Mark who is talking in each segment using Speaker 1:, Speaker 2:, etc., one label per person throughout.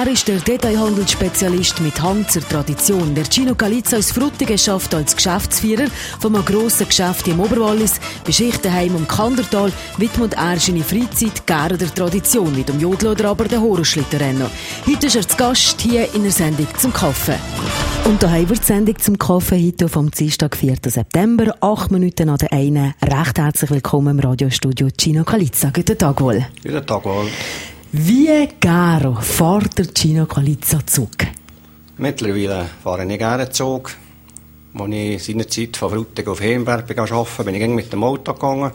Speaker 1: Er ist der Detailhandelsspezialist mit Hang zur Tradition. Der Gino Calizza aus Frutigen schafft als Geschäftsführer von einem grossen Geschäft im Oberwallis. Bei Schichtenheim am Kandertal widmet er seine Freizeit gerne der Tradition, wie dem Jodeln oder aber den Horrorschlittenrennen. Heute ist er zu Gast hier in der Sendung zum Kaffee. Und da haben wir die Sendung zum Kaffee heute vom Dienstag, 4. September, 8 Minuten nach der einen. Recht herzlich willkommen im Radiostudio Gino Calizza. Guten Tag wohl.
Speaker 2: Guten Tag wohl.
Speaker 1: Wie gerne fährt der Gino Calizza Zug?
Speaker 2: Mittlerweile fahre ich gerne Zug. Als ich seinerzeit von Frutigen auf Hemberg arbeiten bin ich mit dem Auto gegangen.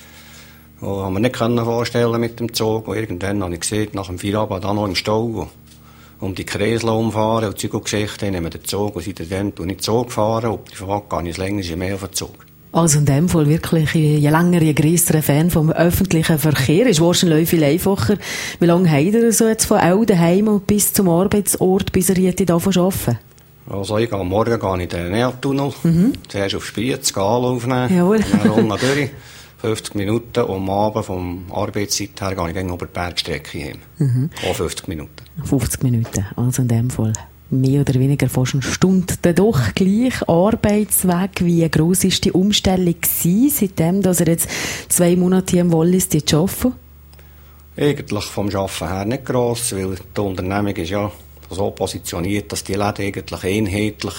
Speaker 2: Das konnte man nicht vorstellen mit dem Zug. Und irgendwann habe ich gesehen, nach dem Feierabend da noch im Stau, um die Kreisel umfahren und Zeug und Geschichten, nehmen den Zug und seitdem gehe ich Zug fahren und privat gehe ich das längste mehr auf den Zug. Also in dem Fall wirklich, je länger, je grösser Fan vom öffentlichen Verkehr. Ist wahrscheinlich viel einfacher. Wie lange habt ihr so jetzt von Eldenheim bis zum Arbeitsort, bis ihr jetzt hier arbeiten? Also ich gehe am Morgen in den Neatunnel. Zuerst auf Spiez, Anlauf nehmen. Jawohl. Dann runter durch. 50 Minuten und am Abend vom Arbeitszeit her gehe ich über die Bergstrecke heim. Auch 50 Minuten. 50 Minuten, also in dem Fall. Mehr oder weniger fast eine Stunde. Doch gleich Arbeitsweg. Wie gross war die Umstellung gewesen, seitdem, dass ihr jetzt 2 Monate hier im Wallis arbeitet? Eigentlich vom Arbeiten her nicht gross, weil die Unternehmung ist ja so positioniert, dass die Läden eigentlich einheitlich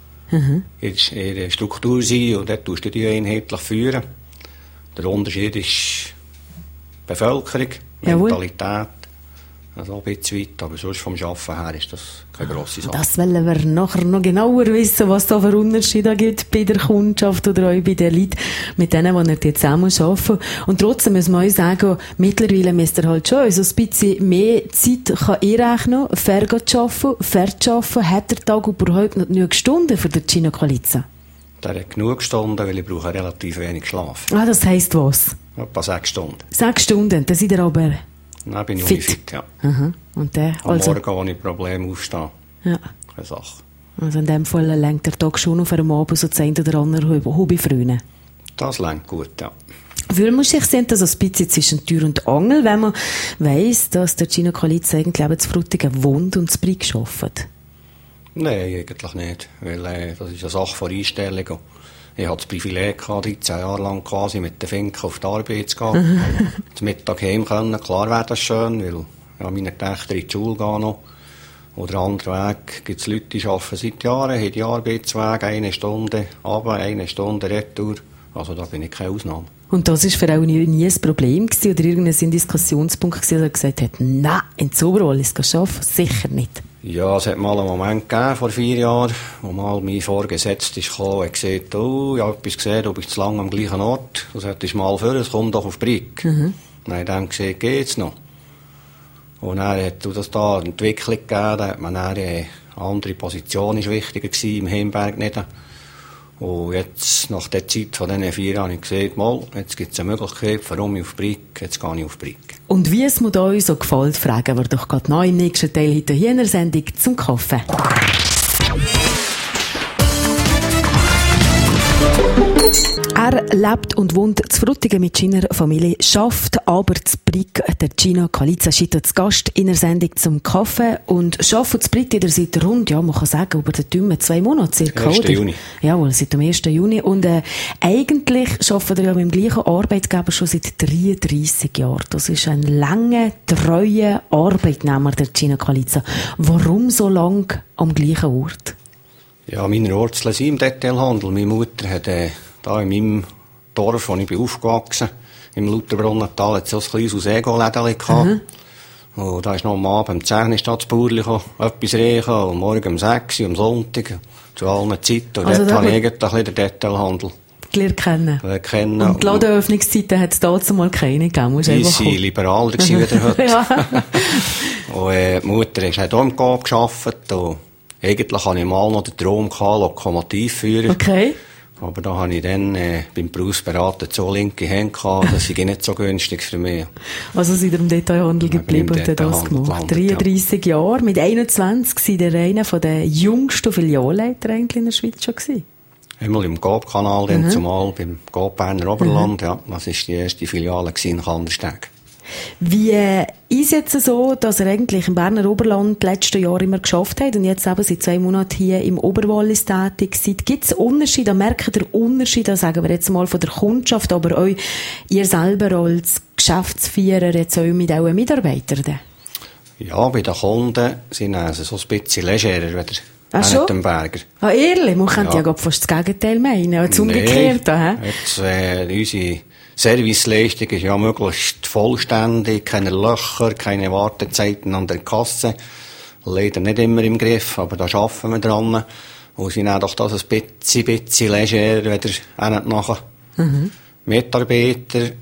Speaker 2: in ihrer Struktur sind und dort tust du die einheitlich führen. Der Unterschied ist Bevölkerung, Mentalität. Also ein bisschen weit, aber sonst vom Arbeiten her ist das keine grosse Sache. Das wollen wir nachher noch genauer wissen, was da für Unterschiede gibt bei der Kundschaft oder auch bei den Leuten, mit denen, die ihr jetzt zusammen arbeiten. Und trotzdem muss man euch sagen, mittlerweile müsst ihr halt schon so ein bisschen mehr Zeit einrechnen, fair zu arbeiten, fair zu arbeiten. Hat der Tag überhaupt noch genug Stunden für den Gino Calizza? Der hat genug Stunden, weil ich brauche relativ wenig Schlaf. Ah, das heisst was? Etwa 6 Stunden. 6 Stunden, dann seid ihr aber... Dann bin ich fit, ja. Und der, also, am Morgen, wenn ich Probleme aufstehe. Ja. Keine Sache. Also in dem Fall lenkt der Tag schon auf einem Abend so 10 oder andere Hobby frühen. Das lenkt gut, ja. Wie muss ich sehen, dass ein bisschen zwischen Tür und Angel, wenn man weiss, dass der Gino Calizza eigentlich eben zu Frutigen wohnt und zu Brig arbeitet? Nein, eigentlich nicht. Weil das ist eine Sache von Einstellung. Ich hatte das Privileg, 13 Jahre lang quasi mit den Finken auf die Arbeit zu gehen. Zum Mittag heim können. Klar wäre das schön, weil ja, meine Töchter in die Schule gehen noch. Oder anderen Weg gibt es Leute, die arbeiten seit Jahren, haben die Arbeitsweg, 1 Stunde runter, 1 Stunde Retour. Also da bin ich keine Ausnahme. Und das war für auch nie ein Problem gewesen, oder irgendein Diskussionspunkt gewesen, der gesagt hat, nein, in Oberwallis arbeiten, sicher nicht. Ja, es hat mal einen Moment gegeben, vor 4 Jahren, wo mal mein Vorgesetzter kam und gesagt, oh, ich habe etwas gesehen, du bist zu lange am gleichen Ort. Du solltest mal vor, es kommt doch auf Brig. Dann habe ich dann gesagt, geht's noch? Und dann hat es da eine Entwicklung gegeben, da hat man dann eine andere Position ist wichtiger gewesen, im Hemberg nicht. Und jetzt, nach der Zeit von diesen 4 Jahren, habe ich gesagt, mal, jetzt gibt es eine Möglichkeit, warum ich auf Brig, jetzt gehe ich auf Brig. Und wie es mir euch so gefällt, fragen wir doch gerade noch im nächsten Teil heute hier in der Sendung zum Kaffee. Er lebt und wohnt zu Frutigen mit seiner Familie, schafft aber zu Brig. Der Gino Calizza ist heute zu Gast in der Sendung zum Kaffee und arbeitet zu Brig wieder seit rund, ja, man kann sagen, über den Dümmen 2 Monate circa, 1. Juni. Jawohl, seit dem 1. Juni. Und eigentlich arbeitet er ja mit dem gleichen Arbeitgeber schon seit 33 Jahren. Das ist ein langer, treuer Arbeitnehmer, der Gino Calizza. Warum so lang am gleichen Ort? Ja, meine Wurzeln sind im Detailhandel. Meine Mutter hat da in meinem Dorf, wo ich bin aufgewachsen bin, im Lauterbrunnental, hat so ein kleines Ego-Lädchen gehabt. Und da ist noch am Abend um 10 Uhr das Bauerli etwas riechen, und morgen um 6 Uhr, am Sonntag, zu allen Zeiten. Und also dort habe ich eigentlich ein bisschen den Detailhandel kennen. Und die Ladenöffnungszeiten hat es dazu mal keine gegeben. Die sind liberaler gewesen wie heute. Ja. Und die Mutter hat auch im Coop gearbeitet. Und eigentlich hatte ich mal noch den Traum gehabt, Lokomotivführer. Okay. Aber da habe ich dann beim Berufsberater so linke Hände gehabt, das ist nicht so günstig für mich. Also seid ihr im Detailhandel geblieben und das gemacht? 33 Jahre, mit 21 seid ihr einer der jüngsten Filialleiter eigentlich in der Schweiz schon gewesen? Einmal im Coop-Kanal, dann zumal beim Coop Berner Oberland, ja, das war die erste Filiale in Kandersteg.
Speaker 1: Wie ist jetzt so, dass er eigentlich im Berner Oberland die letzten Jahre immer geschafft hat und jetzt eben seit 2 Monaten hier im Oberwallis tätig seid? Gibt es Unterschiede? Merkt ihr Unterschiede, sagen wir jetzt mal von der Kundschaft, aber auch ihr selber als Geschäftsführer, jetzt auch mit euren Mitarbeitern?
Speaker 2: Ja, bei den Kunden sind sie so ein bisschen legerer als den Berger.
Speaker 1: Ah, ehrlich? Man könnte ja fast das Gegenteil meinen, als umgekehrt.
Speaker 2: Jetzt, unsere Serviceleistung ist ja möglichst vollständig, keine Löcher, keine Wartezeiten an der Kasse. Leider nicht immer im Griff, aber da arbeiten wir dran. Und sind auch doch das ein bisschen legerer, wenn nachher. Mitarbeiter,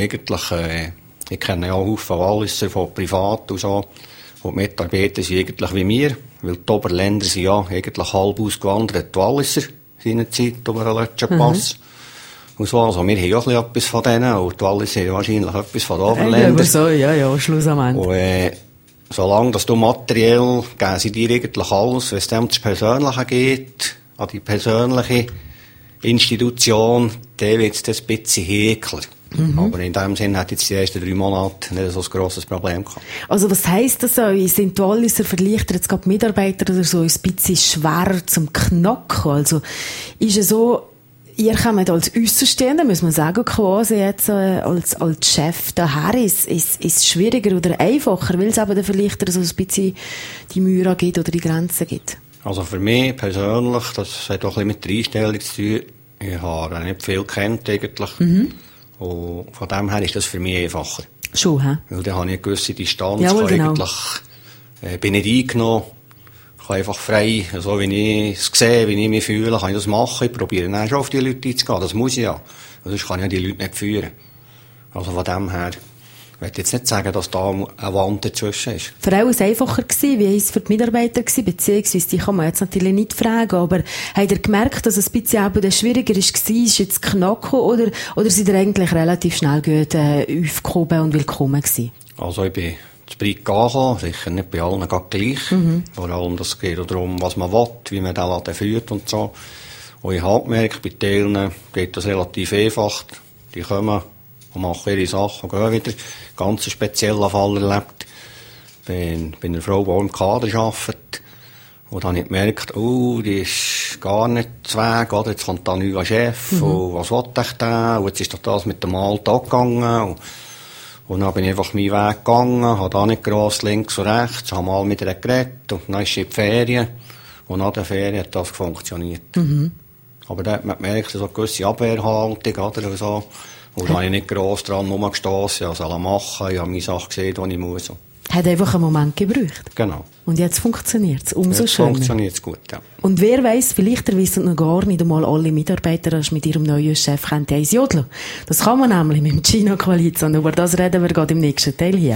Speaker 2: ich kenne ja auch Haufen Walliser von privat und so. Und die Mitarbeiter sind eigentlich wie wir, weil die Oberländer sind ja eigentlich halb ausgewandert, die Walliser seinerzeit über den letzten Pass. Und so, also wir haben auch etwas von denen, und die Walliser haben wahrscheinlich etwas von den Oberländern.
Speaker 1: So, ja, Schluss am Ende.
Speaker 2: Und, solange dass du materiell, geben sie dir eigentlich alles, wenn es dem das Persönliche geht, an die persönliche Institution, dann wird es ein bisschen heikler. Aber in dem Sinne hat jetzt die ersten 3 Monate nicht so ein grosses Problem gehabt.
Speaker 1: Also was heisst das so? Sind die Walliser vielleicht jetzt gerade Mitarbeiter oder so ein bisschen schwer zum Knacken? Also ist es so, ihr kommt als Aussenstehender, muss man sagen, quasi jetzt als Chef daher, ist es schwieriger oder einfacher, weil es eben dann vielleicht so ein bisschen die Mühe gibt oder die Grenzen gibt? Also
Speaker 2: für mich persönlich, das hat auch ein bisschen mit der Einstellung zu tun. Ich habe nicht viel kennt eigentlich. Und von dem her ist das für mich einfacher.
Speaker 1: Schon, hä?
Speaker 2: Weil dann habe ich eine gewisse Distanz.
Speaker 1: Jawohl, genau.
Speaker 2: Bin nicht eingenommen. Ich kann einfach frei, so wie ich es sehe, wie ich mich fühle, kann ich das machen. Ich probiere dann schon auf die Leute einzugehen. Das muss ich ja. Sonst kann ich ja die Leute nicht führen. Also von dem her, ich möchte jetzt nicht sagen, dass da eine Wand dazwischen ist.
Speaker 1: Für alle einfacher gewesen, wie es für die Mitarbeiter gewesen, beziehungsweise die kann man jetzt natürlich nicht fragen, aber habt ihr gemerkt, dass es ein bisschen eben schwieriger ist jetzt knacken, oder sind ihr eigentlich relativ schnell gut aufgehoben und willkommen gewesen?
Speaker 2: Also ich bin zu Brig angekommen, sicher nicht bei allen gleich. Vor allem, das geht darum, was man will, wie man den Laden führt und so. Und ich habe gemerkt, bei Teilen geht das relativ einfach. Die kommen und machen ihre Sachen und gehen wieder. Ganz speziellen Fall erlebt. Bei einer Frau, die auch im Kader arbeitet. Und dann habe ich gemerkt, die ist gar nicht zu Weg, oder? Jetzt kommt da ein neuer Chef, und was will ich denn? Und jetzt ist doch das mit dem Alltag gegangen. Und dann bin ich einfach meinen Weg gegangen, habe da nicht gross links und rechts, habe mal mit ihr geredet, und dann ist sie in die Ferien. Und nach der Ferien hat das funktioniert. Aber da hat man gemerkt, so eine gewisse Abwehrhaltung, oder? Und so. Und da habe ich nicht gross dran rumgestossen, ich soll machen, ich habe meine Sachen gesehen, die ich muss.
Speaker 1: Hat einfach einen Moment gebraucht.
Speaker 2: Genau.
Speaker 1: Und jetzt funktioniert es umso schöner.
Speaker 2: Jetzt funktioniert es gut, ja.
Speaker 1: Und wer weiss, vielleicht wissen noch gar nicht einmal alle Mitarbeiter, dass mit ihrem neuen Chef eins jodeln. Das kann man nämlich mit dem Gino Qualizza. Und über das reden wir gerade im nächsten Teil hier.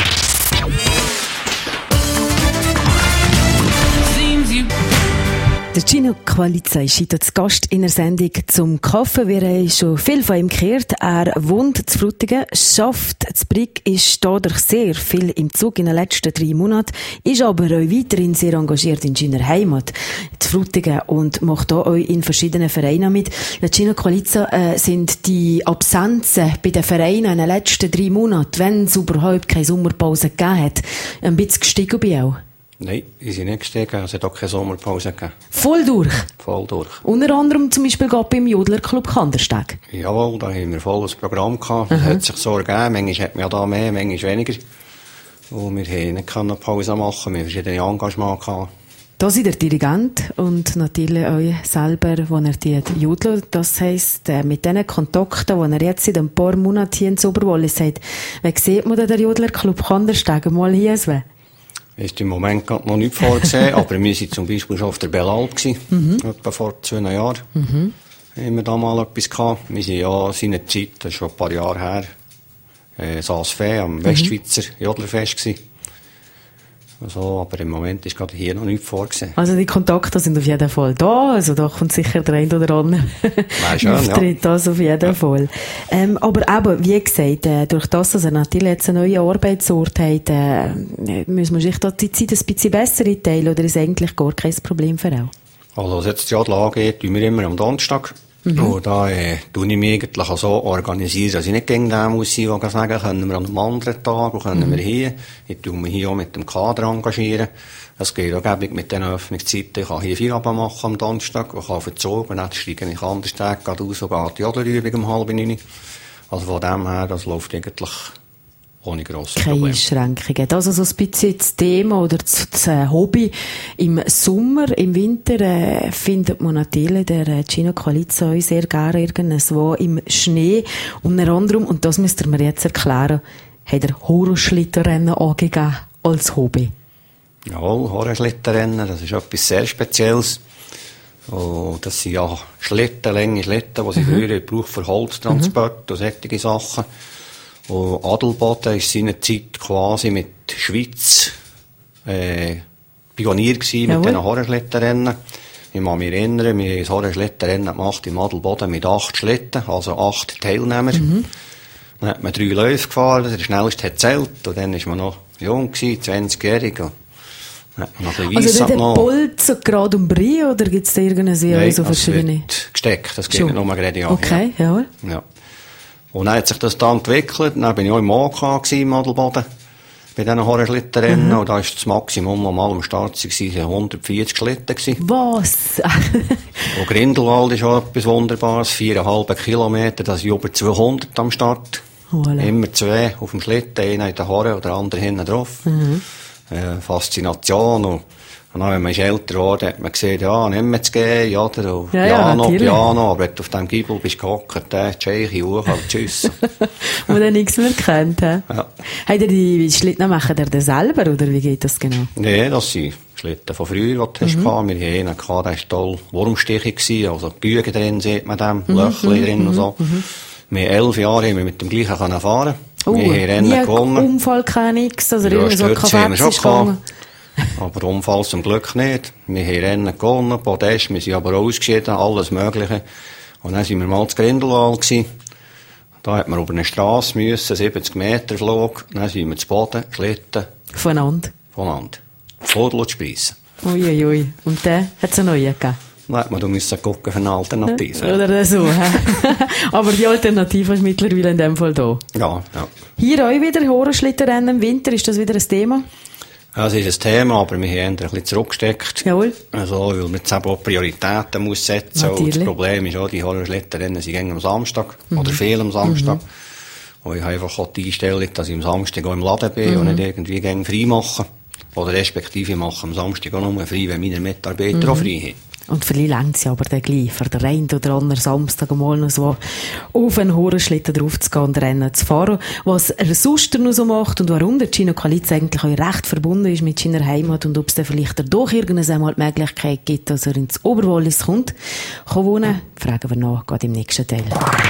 Speaker 1: Der Gino Qualizza ist heute zu Gast in der Sendung zum Kaffee. Wir haben schon viel von ihm gehört. Er wohnt zu Frutigen, schafft zu Brig, ist dadurch sehr viel im Zug in den letzten 3 Monaten, ist aber auch weiterhin sehr engagiert in seiner Heimat, zu Frutigen, und macht auch in verschiedenen Vereinen mit. Der Gino Qualizza, sind die Absenzen bei den Vereinen in den letzten 3 Monaten, wenn es überhaupt keine Sommerpause gegeben hat, ein bisschen gestiegen bei auch?
Speaker 2: Nein, ich bin nicht gestiegen. Es hat auch keine Sommerpause gegeben.
Speaker 1: Voll durch?
Speaker 2: Voll durch.
Speaker 1: Unter anderem zum Beispiel gerade beim Jodlerclub Kandersteg?
Speaker 2: Jawohl, da haben wir volles Programm gehabt. Das hat sich so ergeben. Manchmal hat man ja da mehr, manchmal weniger. Und wir haben nicht eine Pause machen. Wir haben verschiedene Engagements gehabt.
Speaker 1: Da sind der Dirigent und natürlich euch selber, wo er die jodelt. Das heisst, mit diesen Kontakten, die er jetzt seit ein paar Monaten hier in Oberwallis hat, wie sieht man den Jodlerclub Kandersteg mal hier?
Speaker 2: Ist im Moment noch nicht vorgesehen, aber wir waren zum Beispiel schon auf der Bellalp etwa vor 2 Jahren. Haben wir da mal etwas gehabt. Wir sind ja seinerzeit, das ist schon ein paar Jahre her, Saas-Fee am Westschweizer Jodlerfest gewesen. Also, aber im Moment ist gerade hier noch nichts vorgesehen. Also die Kontakte sind auf jeden Fall da, also da kommt sicher der eine oder andere Auftritt, das auf jeden Fall. Aber eben, wie gesagt, durch das, dass er natürlich jetzt einen neuen Arbeitsort hat, muss man sich da die Zeit ein bisschen besser einteilen, oder ist eigentlich gar kein Problem für auch? Also was jetzt die Adel angeht, tun wir immer am Donnerstag Und da tue ich mich eigentlich so organisieren, dass ich nicht gegen den muss sein, der sagen, können wir an einem anderen Tag und können wir hier. Ich tue mich hier auch mit dem Kader engagieren. Das geht auch gäbig mit den Öffnungszeiten. Ich kann hier Feierabend machen am Donnerstag, ich kann verzogen, dann steige ich an den Tag aus und gehe die Jodelübung um 8:30. Also von dem her, das läuft eigentlich ohne grosse Probleme.
Speaker 1: Keine Einschränkungen. Das ist also ein bisschen das Thema oder das Hobby. Im Sommer, im Winter findet man natürlich der Gino Calizza sehr gerne irgendwo im Schnee. Unter anderem, und das müsst ihr mir jetzt erklären, hat er Horrorschlittenrennen angegeben als Hobby.
Speaker 2: Ja, Horrorschlittenrennen, das ist etwas sehr Spezielles. Und das sind ja lange Schlitten, die sie früher gebraucht für Holztransport und solche Sachen. Und Adelboden war seinerzeit quasi mit Schweiz Pionier gewesen mit diesen Horrorschlittenrennen. Ich kann mich erinnern, wir haben ein Horrorschlittenrennen gemacht im Adelboden mit 8 Schlitten, also 8 Teilnehmer. Dann hat man 3 Läufe gefahren, der schnellste hat zählt. Und dann war man noch jung gewesen, 20-jährig.
Speaker 3: Also nicht der Bolz so gerade um Brie, oder gibt es da irgendeine so verschiedene?
Speaker 2: Wird gesteckt, das geht nur gerade ja.
Speaker 3: Okay, ja.
Speaker 2: Und dann hat sich das dann entwickelt, dann bin ich auch im OK im Adelboden, bei diesen Horrorschlittenrennen, und da war das Maximum normal am Start 140 Schlitten gewesen.
Speaker 3: Was?
Speaker 2: Und Grindelwald ist auch etwas Wunderbares, 4,5 Kilometer, das sind über 200 am Start. Voilà. Immer 2 auf dem Schlitten, einer in der Haare oder der andere hinten drauf. Faszination. Und dann, wenn man älter geworden hat man gesehen, ja, nicht mehr zu gehen, oder? Piano, aber wenn du auf dem Giebel bist gehockt, Tscheiche, hoch, halt, tschüss.
Speaker 3: Und dann nichts mehr kennt, he? Ja. Habt ihr die Schlitten, machen ihr das selber, oder wie geht das genau?
Speaker 2: Nee, das sind Schlitten von früher, die du hast gehabt. Wir hatten einen gehabt, der war toll wurmstichig gewesen, also Güge drin, sieht man dem, Löchli drin und so. Wir 11 Jahre haben wir mit dem gleichen fahren. Wir haben Rennen gewonnen.
Speaker 3: Unfall kein nix, also irgendwie so Kaffee ist gegangen.
Speaker 2: Aber Unfall zum Glück nicht. Wir haben Rennen gewonnen, Podest, wir sind aber ausgeschieden, alles Mögliche. Und dann sind wir mal zu Grindelwald gewesen. Da hat man über eine Strasse müssen, 70 Meter Flug. Dann sind wir zu Boden, Schlitten.
Speaker 3: Voneinander.
Speaker 2: Voll spreissen.
Speaker 3: Uiuiui. Und dann hat es eine neue gegeben?
Speaker 2: Nein, man musste gucken für eine Alternative.
Speaker 3: Oder so, aber die Alternative ist mittlerweile in dem Fall da.
Speaker 2: Ja.
Speaker 3: Hier auch wieder Horrorschlittenrennen im Winter, ist das wieder ein Thema?
Speaker 2: Ja, es ist ein Thema, aber wir haben ein bisschen zurückgesteckt.
Speaker 3: Jawohl.
Speaker 2: Also, weil man jetzt auch Prioritäten muss setzen muss. Und das Problem ist auch, die Horrorschlittenrennen sind am Samstag. Oder viel am Samstag. Und ich habe einfach auch die Einstellung, dass ich am Samstag auch im Laden bin und nicht irgendwie frei machen. Oder respektive machen am Samstag auch nur frei, wenn meine Mitarbeiter auch frei haben.
Speaker 3: Und vielleicht längt es ja aber dann gleich, für den einen oder anderen Samstag mal noch so auf einen Horrorschlitten drauf zu gehen und Rennen zu fahren. Was er sonst noch so macht und warum der Gino Calizza eigentlich auch recht verbunden ist mit seiner Heimat und ob es dann vielleicht doch irgendwann einmal die Möglichkeit gibt, dass er ins Oberwallis kommt, kann wohnen, fragen wir nach, gerade im nächsten Teil.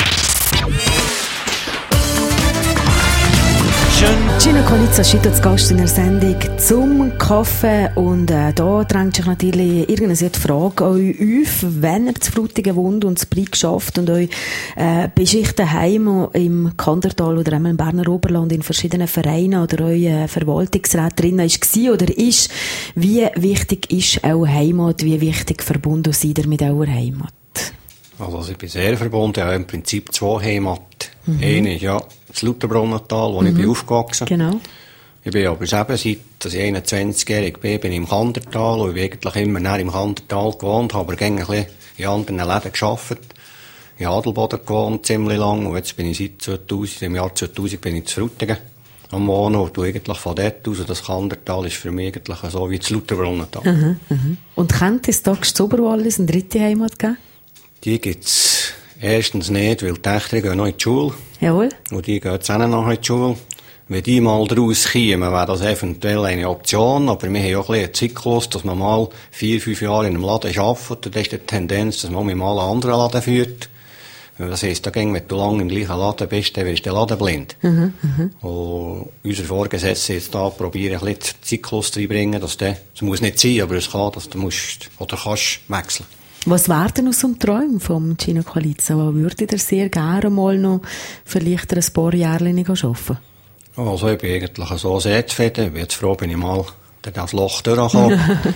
Speaker 3: Gino Calizza steht als Gast in der Sendung zum Kaffee und da drängt sich natürlich irgendeine Frage an euch auf, wenn ihr zu Frutigen wohnt und das Brie schafft und euch beschichten heim im Kandertal oder einmal im Berner Oberland in verschiedenen Vereinen oder euch Verwaltungsrat drin war oder ist, wie wichtig ist eure Heimat, wie wichtig verbunden seid ihr mit eurer Heimat?
Speaker 2: Also ich bin sehr verbunden, ja, im Prinzip 2 Heimat. Eine ist ja das Lauterbrunnental, wo ich bin aufgewachsen.
Speaker 3: Genau.
Speaker 2: Ich bin aber eben, seit ich 21-jährig bin ich im Kandertal und ich bin eigentlich immer näher im Kandertal gewohnt, habe aber ein bisschen in anderen Läden gearbeitet. In Adelboden gewohnt, ziemlich lang, und jetzt bin ich im Jahr 2000 bin ich zu Frutigen am Wohnen und eigentlich von dort aus, und das Kandertal ist für mich eigentlich so wie das Lauterbrunnental.
Speaker 3: Und kennt es da zu Oberwallis eine dritte Heimat geben?
Speaker 2: Die gibt's erstens nicht, weil die Töchter gehen noch in die Schule.
Speaker 3: Jawohl.
Speaker 2: Und die gehen jetzt auch noch in die Schule. Wenn die mal draus kommen, wäre das eventuell eine Option, aber wir haben auch ein bisschen einen Zyklus, dass man mal 4-5 Jahre in einem Laden arbeitet, und dann ist die Tendenz, dass man mal einen anderen Laden führt. Das heisst, wenn du lange im gleichen Laden bist, dann wirst du Laden blind. Und unser Vorgesetzter jetzt da probieren, ein bisschen den Zyklus reinbringen, dass das muss nicht sein, aber es kann, dass du musst, oder kannst wechseln.
Speaker 3: Was wäre denn aus so einem Traum vom Gino Calizza? Wo würdet ihr sehr gerne mal noch vielleicht ein paar Jahre arbeiten? Also
Speaker 2: ich bin eigentlich so sehr zufrieden. Ich bin jetzt froh, bin ich mal durch das Loch durchgekommen.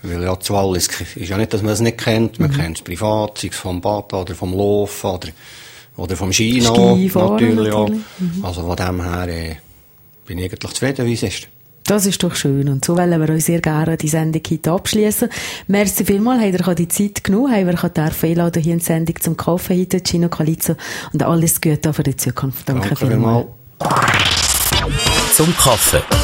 Speaker 2: Weil ja zu Wallis ist ja nicht, dass man es nicht kennt. Man kennt es privat, sei es vom Bad oder vom Laufen oder vom Skifahren natürlich auch. Also von dem her bin ich eigentlich zufrieden, wie es ist.
Speaker 3: Das ist doch schön. Und so wollen wir uns sehr gerne die Sendung heute abschließen. Merci vielmals, habt ihr die Zeit genommen, haben wir einladen hier in die Sendung zum Kaffee heute, Gino Calizzo, und alles Gute für die Zukunft. Danke vielmals.
Speaker 4: Zum Kaffee.